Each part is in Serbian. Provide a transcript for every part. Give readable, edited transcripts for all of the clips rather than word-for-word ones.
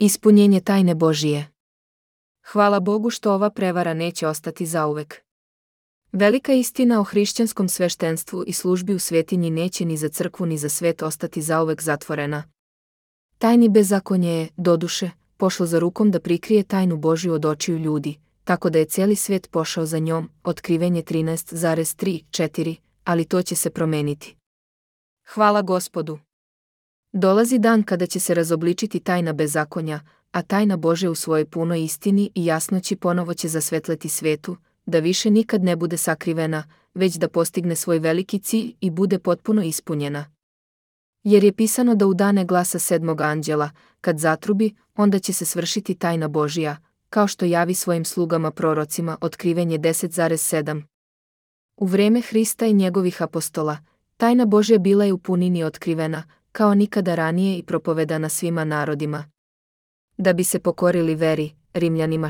Ispunjenje tajne Božije. Hvala Bogu što ova prevara neće ostati zauvek. Velika istina o hrišćanskom sveštenstvu i službi u svetinji neće ni za crkvu ni za svet ostati zauvek zatvorena. Tajni bezakonje je, doduše, pošlo za rukom da prikrije tajnu Božju od očiju ljudi, tako da je cijeli svet pošao za njom, Otkrivenje 13,3-4, ali to će se promeniti. Hvala Gospodu. Dolazi dan kada će se razobličiti tajna bezakonja, a tajna Božja u svojoj punoj istini i jasnoći ponovo će zasvetleti svetu, da više nikad ne bude sakrivena, već da postigne svoj veliki cilj i bude potpuno ispunjena. Jer je pisano da u dane glasa 7. anđela, kad zatrubi, onda će se svršiti tajna Božja, kao što javi svojim slugama prorocima, Otkrivenje 10,7. U vreme Hrista i njegovih apostola, tajna Božja bila je u punini otkrivena, kao nikada ranije i propovedana svima narodima. Da bi se pokorili veri, Rimljanima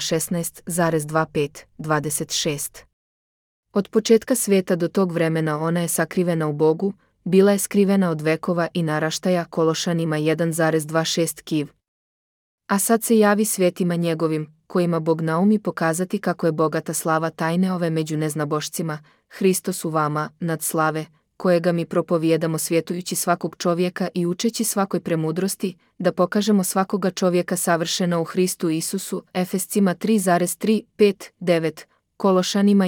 16,25-26. Od početka sveta do tog vremena ona je sakrivena u Bogu, bila je skrivena od vekova i naraštaja, Kološanima 1,26 kiv. A sad se javi svetima njegovim, kojima Bog naumi pokazati kako je bogata slava tajne ove među neznabošcima, Hristos u vama, nad slave, kojega mi propovijedamo svjetujući svakog čovjeka i učeći svakoj premudrosti, da pokažemo svakoga čovjeka savršeno u Hristu Isusu, Efescima 3,3-5-9, Kološanima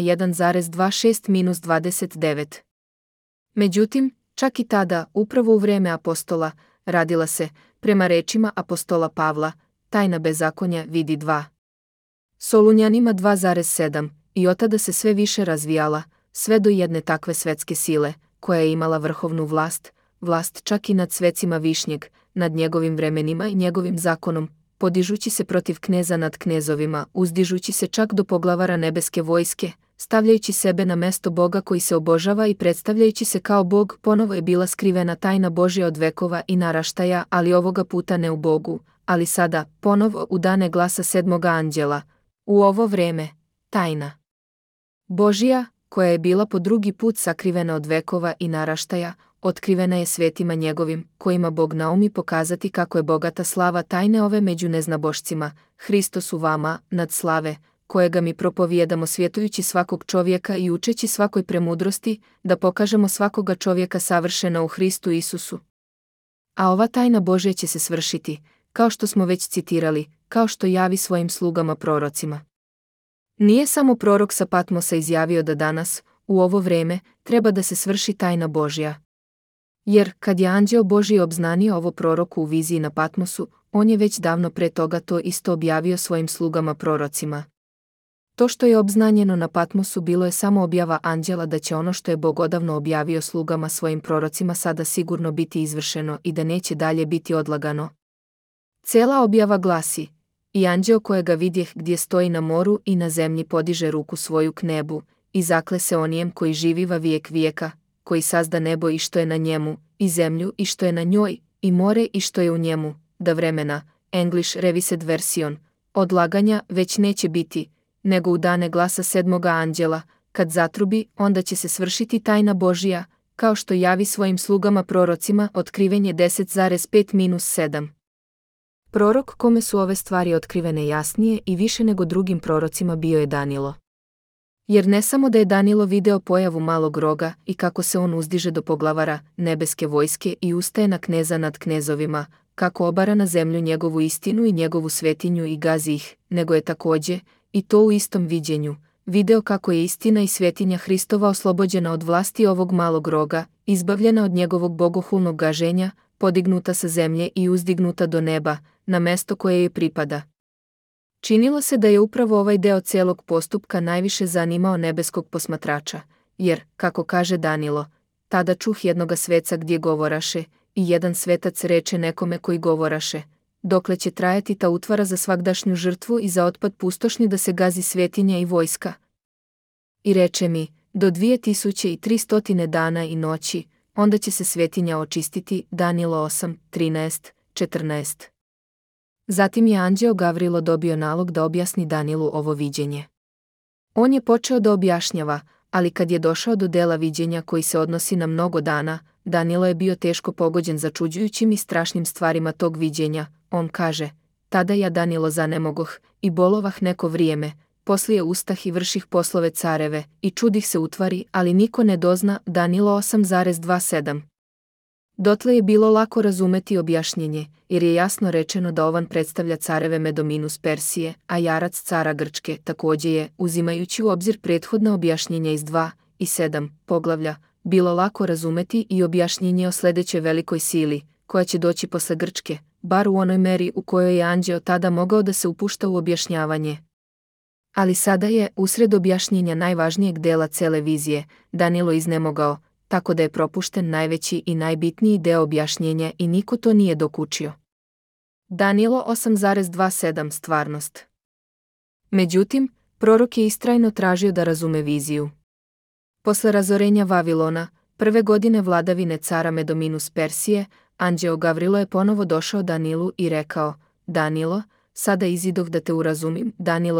1,26-29. Međutim, čak i tada, upravo u vrijeme apostola, radila se, prema rečima apostola Pavla, tajna bezakonja vidi 2. Solunjanima 2,7, i od tada se sve više razvijala, sve do jedne takve svetske sile, koja je imala vrhovnu vlast čak i nad svecima višnjeg, nad njegovim vremenima i njegovim zakonom, podižući se protiv kneza nad knezovima, uzdižući se čak do poglavara nebeske vojske, stavljajući sebe na mesto Boga koji se obožava i predstavljajući se kao Bog. Ponovo je bila skrivena tajna Božja od vekova i naraštaja, ali ovoga puta ne u Bogu, ali sada, ponovo u dane glasa 7. anđela, u ovo vreme, tajna Božja, koja je bila po drugi put sakrivena od vekova i naraštaja, otkrivena je svetima njegovim, kojima Bog naumi pokazati kako je bogata slava tajne ove među neznabošcima, Hristos u vama, nad slave, kojega mi propovijedamo svjetujući svakog čovjeka i učeći svakoj premudrosti, da pokažemo svakoga čovjeka savršeno u Hristu Isusu. A ova tajna Božja će se svršiti, kao što smo već citirali, kao što javi svojim slugama prorocima. Nije samo prorok sa Patmosa izjavio da danas, u ovo vrijeme, treba da se svrši tajna Božja. Jer, kad je anđeo Božji obznanio ovo proroku u viziji na Patmosu, on je već davno pre toga to isto objavio svojim slugama prorocima. To što je obznanjeno na Patmosu bilo je samo objava anđela da će ono što je Bog odavno objavio slugama svojim prorocima sada sigurno biti izvršeno i da neće dalje biti odlagano. Cijela objava glasi: i anđeo kojega vidjeh gdje stoji na moru i na zemlji podiže ruku svoju k nebu, i zakle se onijem koji živi va vijek vijeka, koji sazda nebo i što je na njemu, i zemlju i što je na njoj, i more i što je u njemu, da vremena, English Revised Version, odlaganja već neće biti, nego u dane glasa 7. anđela, kad zatrubi, onda će se svršiti tajna Božja, kao što javi svojim slugama prorocima, Otkrivenje 10,5-7. Prorok kome su ove stvari otkrivene jasnije i više nego drugim prorocima bio je Danilo. Jer ne samo da je Danilo video pojavu malog roga i kako se on uzdiže do poglavara nebeske vojske i ustaje na kneza nad knezovima, kako obara na zemlju njegovu istinu i njegovu svetinju i gazi ih, nego je također, i to u istom viđenju, video kako je istina i svetinja Hristova oslobođena od vlasti ovog malog roga, izbavljena od njegovog bogohulnog gaženja, podignuta sa zemlje i uzdignuta do neba, na mesto koje je pripada. Činilo se da je upravo ovaj deo cijelog postupka najviše zanimao nebeskog posmatrača, jer, kako kaže Danilo, tada čuh jednoga sveca gdje govoraše, i jedan svetac reče nekome koji govoraše: dokle će trajati ta utvara za svagdašnju žrtvu i za otpad pustošni da se gazi svetinja i vojska? I reče mi: do 2300 dana i noći, onda će se svetinja očistiti. Danilo 8:13-14. Zatim je anđeo Gavrilo dobio nalog da objasni Danilu ovo viđenje. On je počeo da objašnjava, ali kad je došao do dela viđenja koji se odnosi na mnogo dana, Danilo je bio teško pogođen začuđujućim i strašnim stvarima tog viđenja. On kaže: tada ja Danilo zanemogoh, i bolovah neko vrijeme, poslije ustah i vrših poslove careve, i čudih se utvari, ali niko ne dozna. Danilo 8,27. Dotle je bilo lako razumeti objašnjenje, jer je jasno rečeno da ovan predstavlja careve Medominus Persije, a jarac cara Grčke. Također je, uzimajući u obzir prethodna objašnjenja iz 2 i 7 poglavlja, bilo lako razumeti i objašnjenje o sljedećoj velikoj sili, koja će doći posle Grčke, bar u onoj meri u kojoj je anđeo tada mogao da se upušta u objašnjavanje. Ali sada je, usred objašnjenja najvažnijeg dela cele vizije, Danilo iznemogao, tako da je propušten najveći i najbitniji deo objašnjenja i niko to nije dokučio. Danilo 8,27 Stvarnost. Međutim, prorok je istrajno tražio da razume viziju. Posle razorenja Vavilona, prve godine vladavine cara Medominus Persije, anđeo Gavrilo je ponovo došao Danilu i rekao: Danilo, sada izidoh da te urazumim. Danilo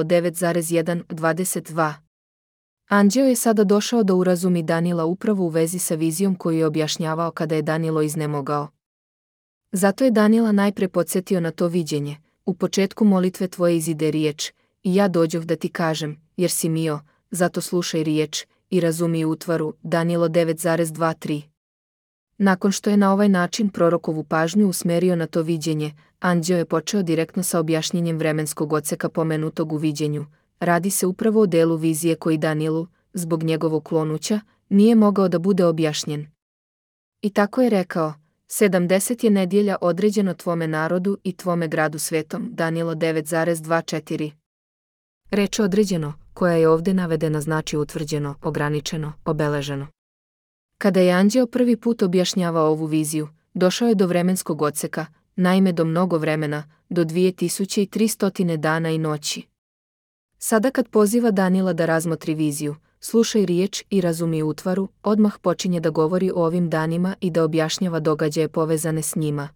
9,1-22. Anđeo je sada došao da urazumi Danila upravo u vezi sa vizijom koju je objašnjavao kada je Danilo iznemogao. Zato je Danila najpre podsjetio na to viđenje: u početku molitve tvoje izide riječ, i ja dođoh da ti kažem, jer si mio, zato slušaj riječ i razumi utvaru. Danilo 9,2-3. Nakon što je na ovaj način prorokovu pažnju usmerio na to viđenje, anđeo je počeo direktno sa objašnjenjem vremenskog odseka pomenutog u viđenju. Radi se upravo o delu vizije koji Danilu, zbog njegovog klonuća, nije mogao da bude objašnjen. I tako je rekao: 70 je nedjelja određeno tvome narodu i tvome gradu svetom. Danilo 9,2-4. Reč određeno, koja je ovdje navedena, znači utvrđeno, ograničeno, obeleženo. Kada je anđeo prvi put objašnjavao ovu viziju, došao je do vremenskog odseka, naime do mnogo vremena, do 2300 dana i noći. Sada kad poziva Danila da razmotri viziju, slušaj riječ i razumi utvaru, odmah počinje da govori o ovim danima i da objašnjava događaje povezane s njima.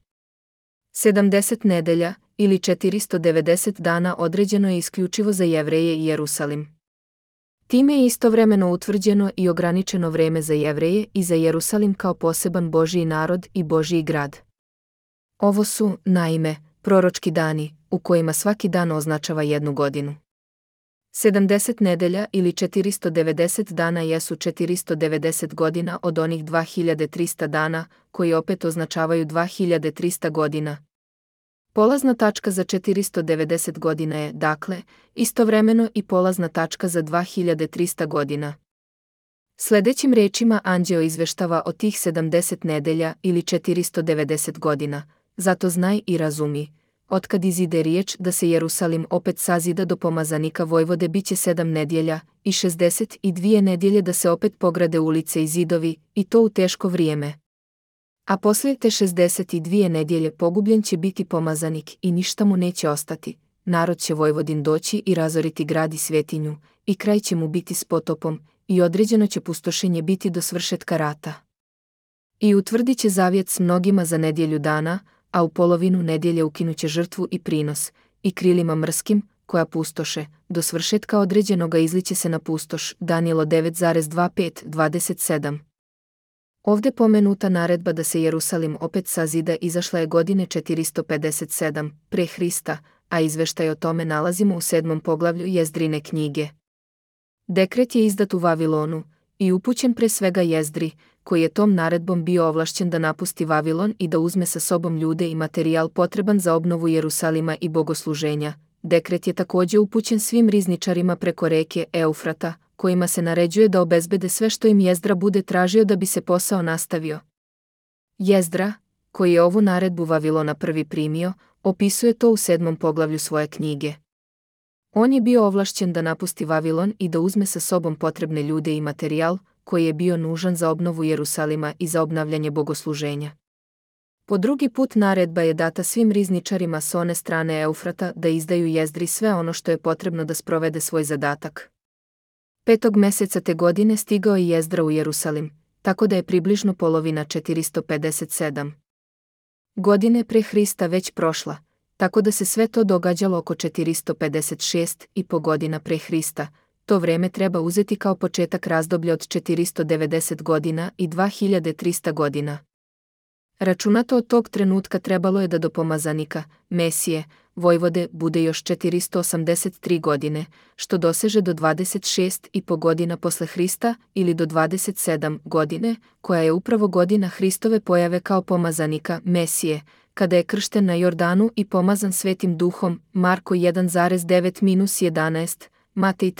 70 nedelja, ili 490 dana, određeno je isključivo za Jevreje i Jerusalim. Time je istovremeno utvrđeno i ograničeno vreme za Jevreje i za Jerusalim kao poseban Božji narod i Božji grad. Ovo su, naime, proročki dani, u kojima svaki dan označava jednu godinu. 70 nedelja ili 490 dana jesu 490 godina od onih 2300 dana, koji opet označavaju 2300 godina. Polazna tačka za 490 godina je, dakle, istovremeno i polazna tačka za 2300 godina. Sljedećim rečima anđeo izveštava o tih 70 nedelja ili 490 godina, zato znaj i razumi: otkad izide riječ da se Jerusalim opet sazida do pomazanika vojvode, bit će 7 nedjelja i 62 nedjelje da se opet pograde ulice i zidovi, i to u teško vrijeme. A poslije te 62 nedjelje pogubljen će biti pomazanik i ništa mu neće ostati. Narod će vojvodin doći i razoriti grad i svetinju, i kraj će mu biti s potopom, i određeno će pustošenje biti do svršetka rata. I utvrdit će zavjet s mnogima za nedjelju dana, a u polovinu nedjelje ukinuće žrtvu i prinos, i krilima mrskim, koja pustoše, do svršetka određenoga izliće se na pustoš. Danilo 9,25-27. Ovdje pomenuta naredba da se Jerusalim opet sazida izašla je godine 457 pre Hrista, a izveštaj o tome nalazimo u 7. poglavlju Jezdrine knjige. Dekret je izdat u Vavilonu i upućen pre svega Jezdri, koji je tom naredbom bio ovlašćen da napusti Vavilon i da uzme sa sobom ljude i materijal potreban za obnovu Jerusalima i bogosluženja. Dekret je također upućen svim rizničarima preko reke Eufrata, kojima se naređuje da obezbede sve što im Jezdra bude tražio da bi se posao nastavio. Jezdra, koji je ovu naredbu Vavilona prvi primio, opisuje to u 7. poglavlju svoje knjige. On je bio ovlašćen da napusti Vavilon i da uzme sa sobom potrebne ljude i materijal, koji je bio nužan za obnovu Jerusalima i za obnavljanje bogosluženja. Po drugi put naredba je data svim rizničarima s one strane Eufrata da izdaju Jezdri sve ono što je potrebno da sprovede svoj zadatak. 5. mjeseca te godine stigao je Jezdra u Jerusalim, tako da je približno polovina 457 godine pre Hrista već prošla, tako da se sve to događalo oko 456,5 godina pre Hrista. To vrijeme treba uzeti kao početak razdoblja od 490 godina i 2300 godina. Računato od tog trenutka trebalo je da do pomazanika, Mesije, vojvode bude još 483 godine, što doseže do 26,5 godina posle Hrista ili do 27 godine, koja je upravo godina Hristove pojave kao pomazanika, Mesije, kada je kršten na Jordanu i pomazan Svetim Duhom, Marko 1,9-11, Matej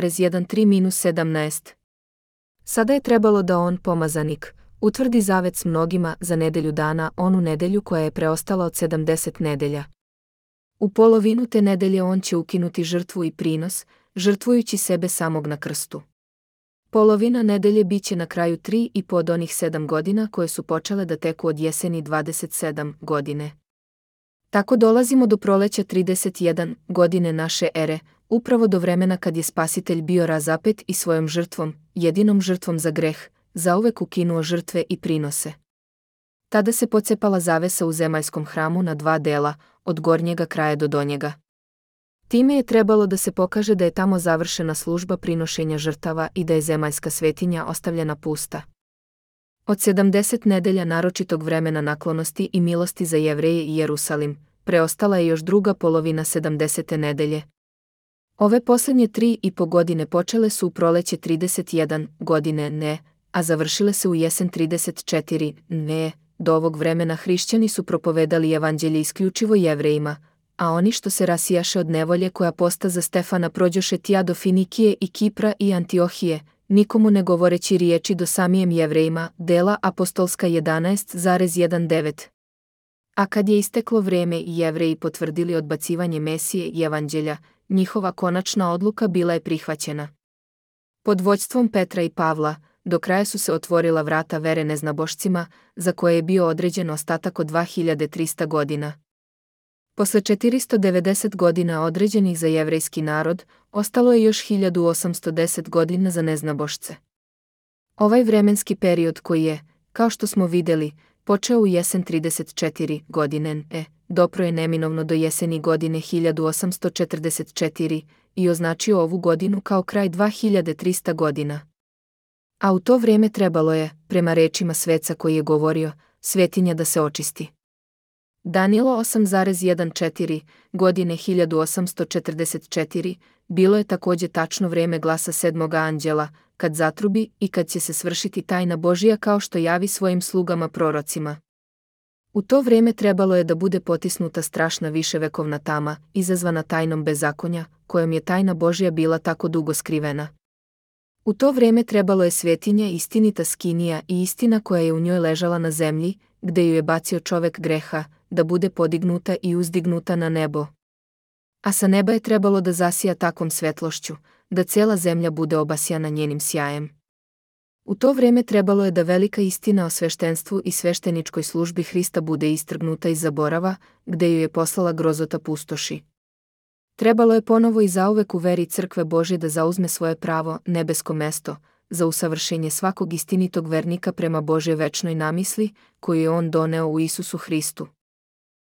3,13-17. Sada je trebalo da on, pomazanik, utvrdi zavet s mnogima za nedelju dana, onu nedelju koja je preostala od 70 nedelja. U polovinu te nedelje on će ukinuti žrtvu i prinos, žrtvujući sebe samog na krstu. Polovina nedelje biće na kraju 3,5 od onih 7 godina koje su počele da teku od jeseni 27 godine. Tako dolazimo do proleća 31 godine naše ere, upravo do vremena kad je Spasitelj bio razapet i svojom žrtvom, jedinom žrtvom za greh, zauvek ukinuo žrtve i prinose. Tada se pocepala zavesa u zemaljskom hramu na 2 dela, od gornjega kraja do donjega. Time je trebalo da se pokaže da je tamo završena služba prinošenja žrtava i da je zemaljska svetinja ostavljena pusta. Od 70 nedelja naročitog vremena naklonosti i milosti za Jevreje i Jerusalim, preostala je još druga polovina 70. nedelje. Ove posljednje 3,5 godine počele su u proleće 31 godine ne, a završile se u jesen 34 ne. Do ovog vremena hrišćani su propovedali evanđelje isključivo Jevrejima, a oni što se rasijaše od nevolje koja posta za Stefana prođoše tja do Finikije i Kipra i Antiohije, nikomu ne govoreći riječi do samijem Jevrejima, dela apostolska 11,19. A kad je isteklo vreme i Jevreji potvrdili odbacivanje Mesije i evanđelja, njihova konačna odluka bila je prihvaćena. Pod vođstvom Petra i Pavla, do kraja su se otvorila vrata vere neznabošcima, za koje je bio određen ostatak od 2300 godina. Posle 490 godina određenih za jevrejski narod, ostalo je još 1810 godina za neznabošce. Ovaj vremenski period koji je, kao što smo vidjeli, počeo u jesen 34 godine dopro je neminovno do jeseni godine 1844 i označio ovu godinu kao kraj 2300 godina. A u to vrijeme trebalo je, prema rečima sveca koji je govorio, svetinja da se očisti. Danilo 8,14 godine 1844 bilo je također tačno vrijeme glasa 7. anđela, kad zatrubi i kad će se svršiti tajna Božija kao što javi svojim slugama prorocima. U to vrijeme trebalo je da bude potisnuta strašna viševekovna tama, izazvana tajnom bezakonja, kojom je tajna Božja bila tako dugo skrivena. U to vrijeme trebalo je svetinja istinita skinija i istina koja je u njoj ležala na zemlji, gde ju je bacio čovek greha, da bude podignuta i uzdignuta na nebo. A sa neba je trebalo da zasija takvom svetlošću, da cijela zemlja bude obasjana njenim sjajem. U to vrijeme trebalo je da velika istina o sveštenstvu i svešteničkoj službi Hrista bude istrgnuta iz zaborava, gde ju je poslala grozota pustoši. Trebalo je ponovo i zauvek u veri crkve Božje da zauzme svoje pravo, nebesko mesto, za usavršenje svakog istinitog vernika prema Božje večnoj namisli, koju je on doneo u Isusu Hristu.